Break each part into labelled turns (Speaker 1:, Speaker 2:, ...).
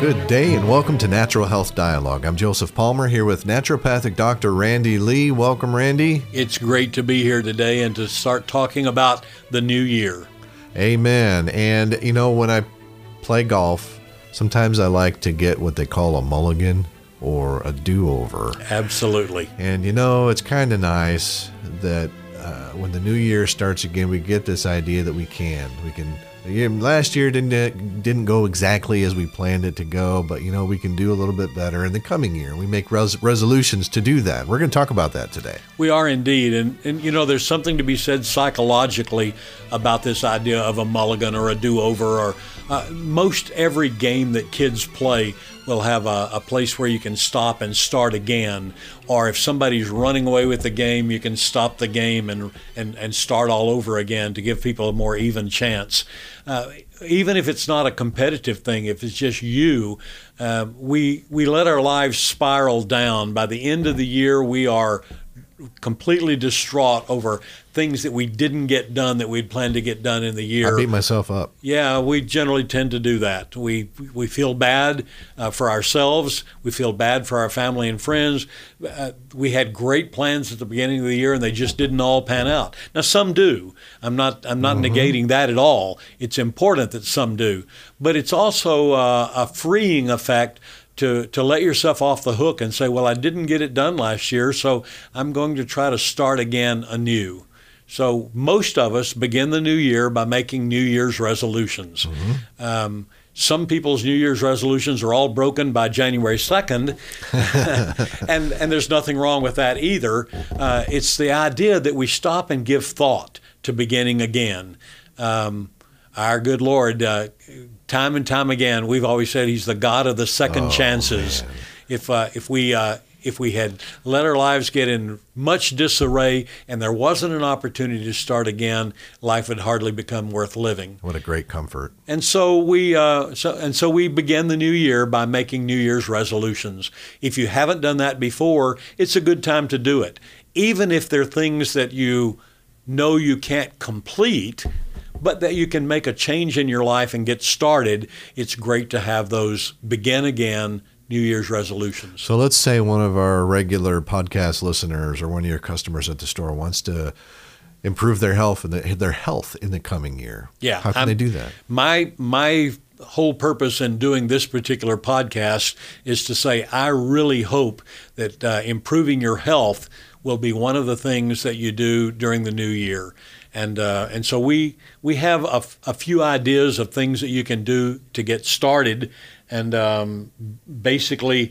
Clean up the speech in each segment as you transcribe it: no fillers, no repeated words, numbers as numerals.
Speaker 1: Good day and welcome to Natural Health Dialogue. I'm Joseph Palmer here with naturopathic Dr. Randy Lee. Welcome, Randy.
Speaker 2: It's great to be here today and to start talking about the new year.
Speaker 1: Amen. And you know, when I play golf, sometimes I like to get what they call a mulligan or a do-over.
Speaker 2: Absolutely.
Speaker 1: And you know, it's kind of nice that when the new year starts again, we get this idea that we can. Last year didn't go exactly as we planned it to go, but you know, we can do a little bit better in the coming year. We make resolutions to do that. We're going to talk about that today.
Speaker 2: We are indeed. And you know, there's something to be said psychologically about this idea of a mulligan or a do-over. Or most every game that kids play will have a place where you can stop and start again. Or if somebody's running away with the game, you can stop the game and start all over again to give people a more even chance. Even if it's not a competitive thing, if it's just you, we let our lives spiral down. By the end of the year, we are completely distraught over things that we didn't get done that we'd planned to get done in the year.
Speaker 1: I beat myself up.
Speaker 2: Yeah, we generally tend to do that. We feel bad for ourselves. We feel bad for our family and friends. We had great plans at the beginning of the year, and they just didn't all pan out. Now, some do. I'm not negating that at all. It's important that some do, but it's also a freeing effect to let yourself off the hook and say, well, I didn't get it done last year, so I'm going to try to start again anew. So most of us begin the new year by making New Year's resolutions. Mm-hmm. Some people's New Year's resolutions are all broken by January 2nd, and there's nothing wrong with that either. It's the idea that we stop and give thought to beginning again. Our good Lord, time and time again, we've always said He's the God of the second chances. Man. If we had let our lives get in much disarray and there wasn't an opportunity to start again, life would hardly become worth living.
Speaker 1: What a great comfort!
Speaker 2: And so we begin the new year by making New Year's resolutions. If you haven't done that before, it's a good time to do it, even if there are things that you know you can't complete, but that you can make a change in your life and get started. It's great to have those begin again New Year's resolutions.
Speaker 1: So let's say one of our regular podcast listeners or one of your customers at the store wants to improve their health in the coming year.
Speaker 2: Yeah.
Speaker 1: How can they do that?
Speaker 2: My whole purpose in doing this particular podcast is to say I really hope that improving your health will be one of the things that you do during the new year. And so we have a few ideas of things that you can do to get started and basically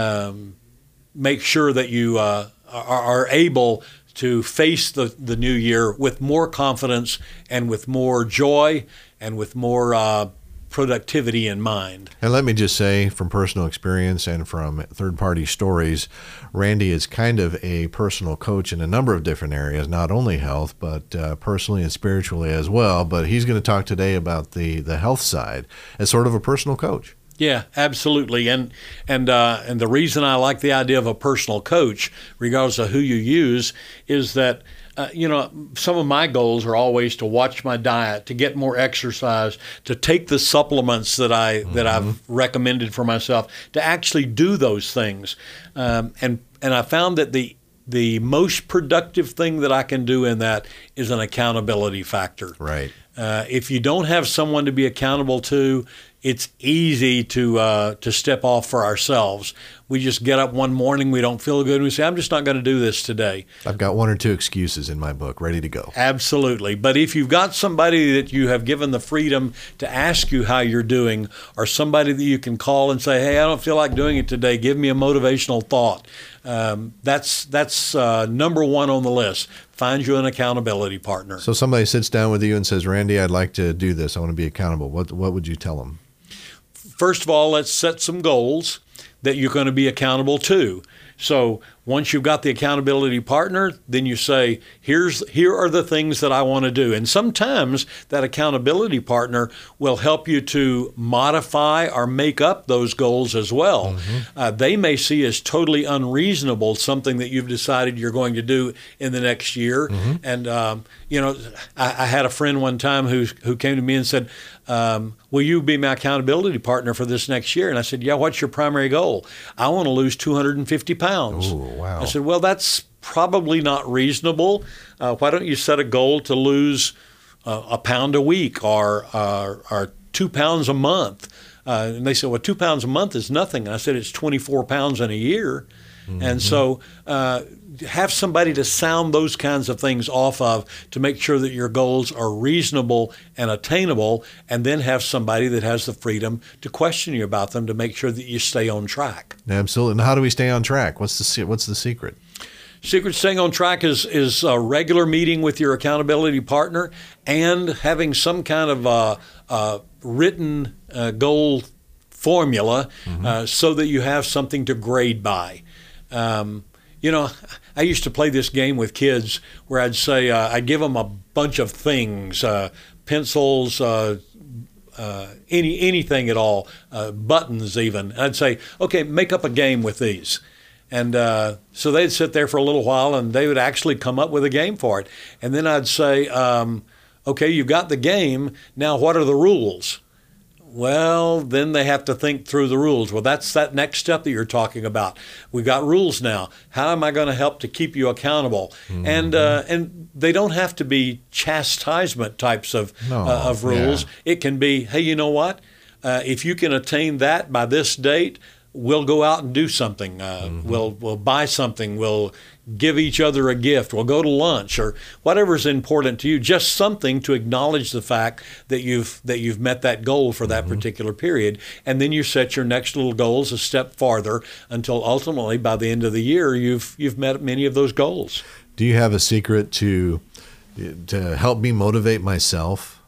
Speaker 2: make sure that you are able to face the new year with more confidence and with more joy and with more productivity in mind.
Speaker 1: And let me just say, from personal experience and from third-party stories, Randy is kind of a personal coach in a number of different areas, not only health, but personally and spiritually as well. But he's going to talk today about the health side as sort of a personal coach.
Speaker 2: Yeah, absolutely. And the reason I like the idea of a personal coach, regardless of who you use, is that some of my goals are always to watch my diet, to get more exercise, to take the supplements that I've recommended for myself, to actually do those things. And I found that the most productive thing that I can do in that is an accountability factor.
Speaker 1: Right.
Speaker 2: If you don't have someone to be accountable to, it's easy to step off for ourselves. We just get up one morning, we don't feel good, and we say, I'm just not going to do this today.
Speaker 1: I've got one or two excuses in my book ready to go.
Speaker 2: Absolutely. But if you've got somebody that you have given the freedom to ask you how you're doing, or somebody that you can call and say, hey, I don't feel like doing it today, give me a motivational thought. That's number one on the list. Find you an accountability partner.
Speaker 1: So somebody sits down with you and says, Randy, I'd like to do this. I want to be accountable. What would you tell them?
Speaker 2: First of all, let's set some goals. that you're going to be accountable to. So once you've got the accountability partner, then you say, here are the things that I want to do. And sometimes that accountability partner will help you to modify or make up those goals as well. They may see as totally unreasonable something that you've decided you're going to do in the next year. And, I had a friend one time who came to me and said, will you be my accountability partner for this next year? And I said, yeah, what's your primary goal? I want to lose 250 pounds.
Speaker 1: Ooh, wow.
Speaker 2: I said, well, that's probably not reasonable. Why don't you set a goal to lose a pound a week or 2 pounds a month? And they said, well, 2 pounds a month is nothing. And I said, it's 24 pounds in a year. And so have somebody to sound those kinds of things off of to make sure that your goals are reasonable and attainable, and then have somebody that has the freedom to question you about them to make sure that you stay on track.
Speaker 1: Absolutely. And how do we stay on track? What's the secret?
Speaker 2: Secret to staying on track is a regular meeting with your accountability partner and having some kind of written goal formula so that you have something to grade by. I used to play this game with kids where I'd say, I'd give them a bunch of things, pencils, anything at all, buttons even. And I'd say, okay, make up a game with these. And so they'd sit there for a little while and they would actually come up with a game for it. And then I'd say, okay, you've got the game. Now what are the rules? Well, then they have to think through the rules. Well, that's that next step that you're talking about. We've got rules now. How am I going to help to keep you accountable? And they don't have to be chastisement types of rules. Yeah. It can be, hey, you know what? If you can attain that by this date, we'll go out and do something. We'll buy something. We'll give each other a gift. We'll go to lunch or whatever is important to you. Just something to acknowledge the fact that you've met that goal for that particular period. And then you set your next little goals a step farther until ultimately by the end of the year you've met many of those goals.
Speaker 1: Do you have a secret to help me motivate myself?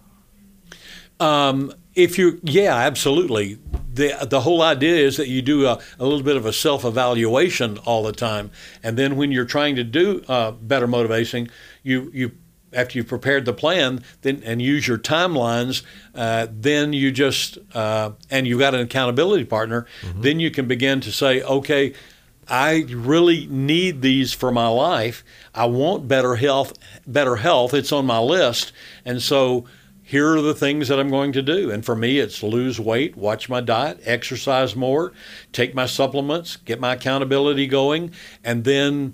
Speaker 2: Absolutely. The whole idea is that you do a little bit of a self-evaluation all the time, and then when you're trying to do better motivation, you after you've prepared the plan and use your timelines, then you just and you've got an accountability partner, then you can begin to say, okay, I really need these for my life. I want better health. It's on my list, and so here are the things that I'm going to do. And for me, it's lose weight, watch my diet, exercise more, take my supplements, get my accountability going, and then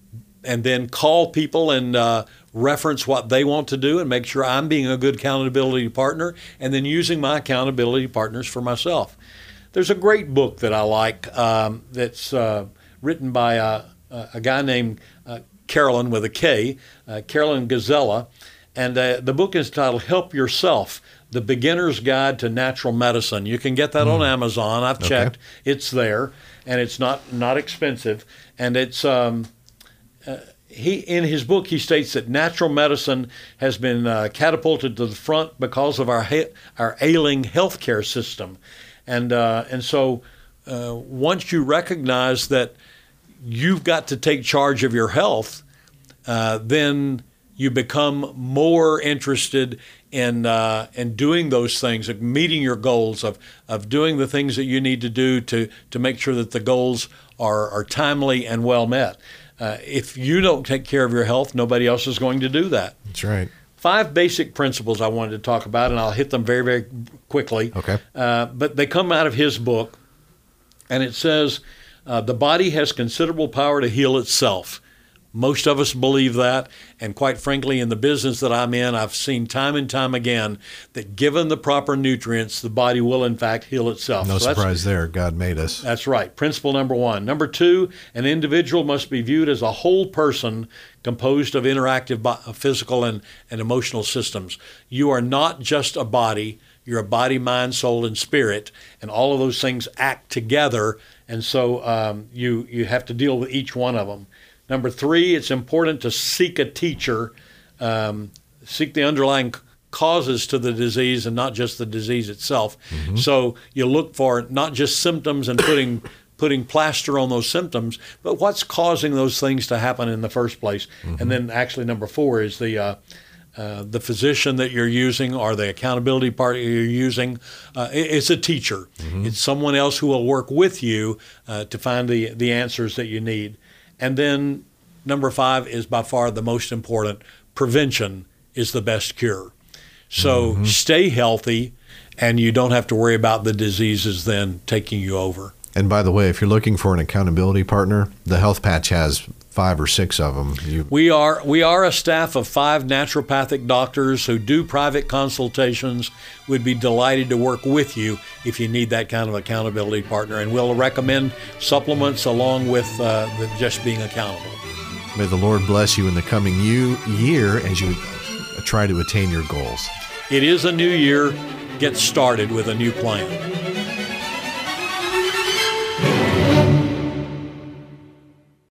Speaker 2: call people and reference what they want to do and make sure I'm being a good accountability partner, and then using my accountability partners for myself. There's a great book that I like that's written by a guy named Carolyn with a K, Carolyn Gazella. And the book is titled Help Yourself, The Beginner's Guide to Natural Medicine. You can get that on Amazon. I've checked. It's there, and it's not expensive. And it's in his book, he states that natural medicine has been catapulted to the front because of our ailing healthcare system. And so once you recognize that you've got to take charge of your health, then you become more interested in doing those things, of meeting your goals, of doing the things that you need to do to make sure that the goals are timely and well met. If you don't take care of your health, nobody else is going to do that.
Speaker 1: That's right.
Speaker 2: 5 basic principles I wanted to talk about, and I'll hit them very, very quickly.
Speaker 1: Okay.
Speaker 2: But they come out of his book, and it says, the body has considerable power to heal itself. Most of us believe that, and quite frankly, in the business that I'm in, I've seen time and time again that given the proper nutrients, the body will in fact heal itself.
Speaker 1: No surprise there. God made us.
Speaker 2: That's right. Principle number 1. Number 2, an individual must be viewed as a whole person composed of interactive physical and emotional systems. You are not just a body. You're a body, mind, soul, and spirit, and all of those things act together, and so you have to deal with each one of them. Number 3, it's important to seek a teacher, seek the underlying causes to the disease and not just the disease itself. So you look for not just symptoms and putting plaster on those symptoms, but what's causing those things to happen in the first place. And then actually number 4 is the physician that you're using or the accountability partner you're using. It's a teacher. It's someone else who will work with you to find the answers that you need. And then number 5 is by far the most important. Prevention is the best cure. So stay healthy, and you don't have to worry about the diseases then taking you over.
Speaker 1: And by the way, if you're looking for an accountability partner, the Health Patch has 5 or 6 of them.
Speaker 2: We are a staff of 5 naturopathic doctors who do private consultations. We'd be delighted to work with you if you need that kind of accountability partner, and we'll recommend supplements along with just being accountable.
Speaker 1: May the Lord bless you in the coming year as you try to attain your goals.
Speaker 2: It is a new year. Get started with a new plan.